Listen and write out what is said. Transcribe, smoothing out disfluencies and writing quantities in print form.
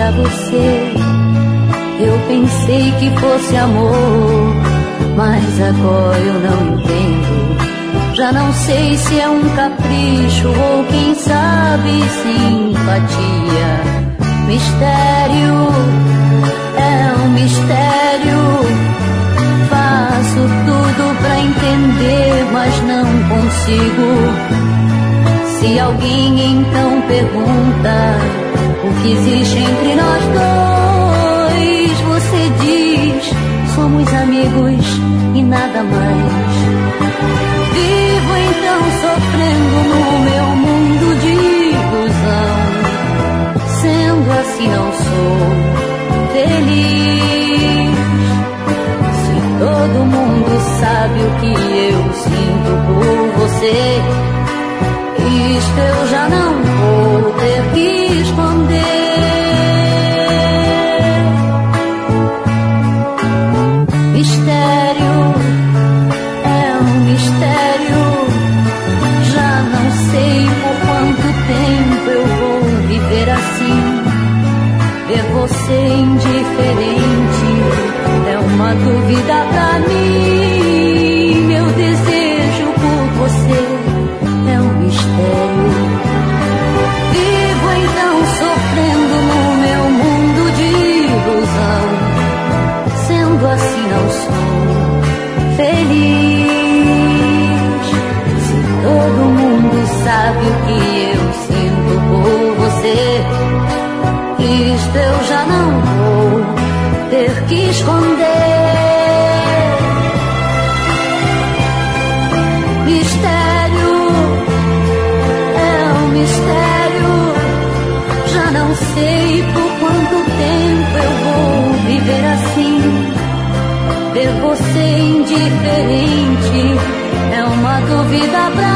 pra você. Eu pensei que fosse amor, mas agora eu não entendo. Já não sei se é um capricho ou quem sabe simpatia. Mistério, é um mistério. Faço tudo pra entender, mas não consigo. Se alguém então pergunta o que existe entre nós dois, você diz, somos amigos e nada mais. Vivo então sofrendo no meu mundo de ilusão. Sendo assim não sou feliz. Se todo mundo sabe o que eu sinto por você, isto eu já não vou ter que esconder. Mistério, é um mistério. Já não sei por quanto tempo eu vou viver assim. Ver você indiferente é uma dúvida pra mim. Meu desejo por você é um mistério. Vivo então sofrendo no meu mundo de ilusão. Sendo assim não sou feliz. Se todo mundo sabe o que eu sinto por você, isto eu já não vou ter que esconder. Mistério, é um mistério. Já não sei por quanto tempo eu vou viver assim. Ver você indiferente é uma dúvida pra